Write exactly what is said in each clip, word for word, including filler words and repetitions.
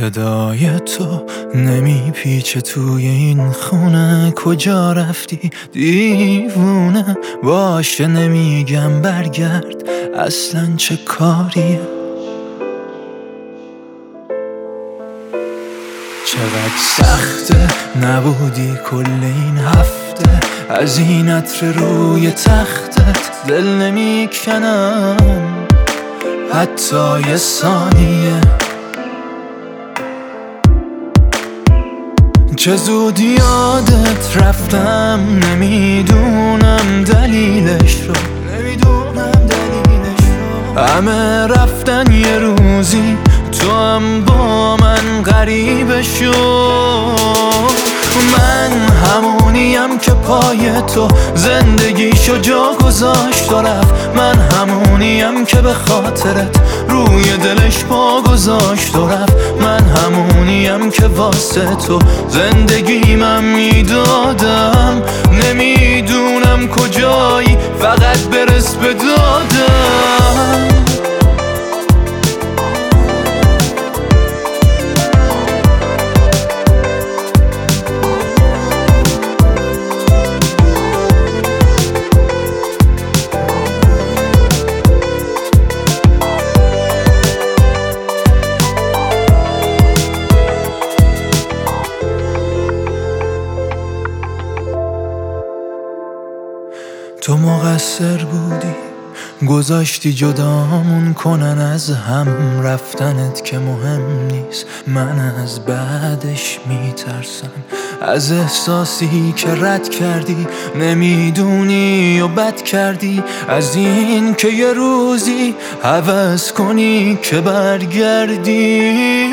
صدای تو نمیپیچه توی این خونه. کجا رفتی دیوونه؟ باشه نمیگم برگرد، اصلا چه کاریه؟ چقدر سخته نبودی کل این هفته، از این عطر روی تختت دل نمیکنم حتی یه ثانیه. چه زود یادت رفتم، نمیدونم دلیلش رو، نمیدونم دلیلش رو. همه رفتن یه روزی، تو هم با من غریبه شو. من همونیم که پای تو زندگیشو جا گذاشت و رفت. من همونیم که به خاطرت روی دلش پا گذاشت و رفت. من همونیم که واسه تو زندگیمم میدادم. نمیدونم کجایی، فقط برس به دادم. تو مقصر بودی، گذاشتی جدامون کنن از هم. رفتنت که مهم نیست، من از بعدش میترسم. از احساسی که رد کردی نمیدونی و بد کردی. از این که یه روزی هوس کنی که برگردی.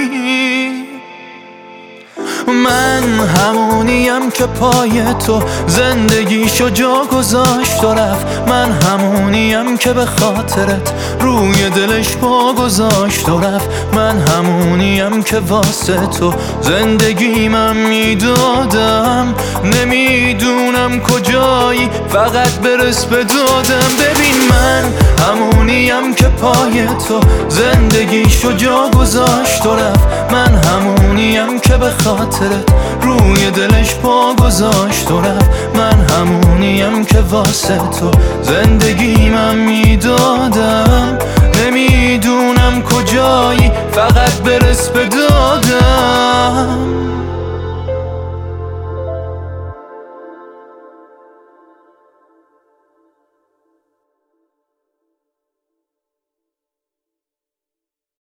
من همونیم که پای تو زندگیشو جا گذاشت و رفت. من همونیم که به خاطرت روی دلش پا گذاشت و رفت. من همونیم که واسه تو زندگیمم میدادم. نمیدونم کجایی، فقط برس به دادم. ببین من همونیم که پای تو زندگیشو جا گذاشت و رفت. من همونیم که به خاطرت روی دلش پا گذاشت و رفت. من همونیم که واسه تو زندگیمم میدادم. نمیدونم کجایی،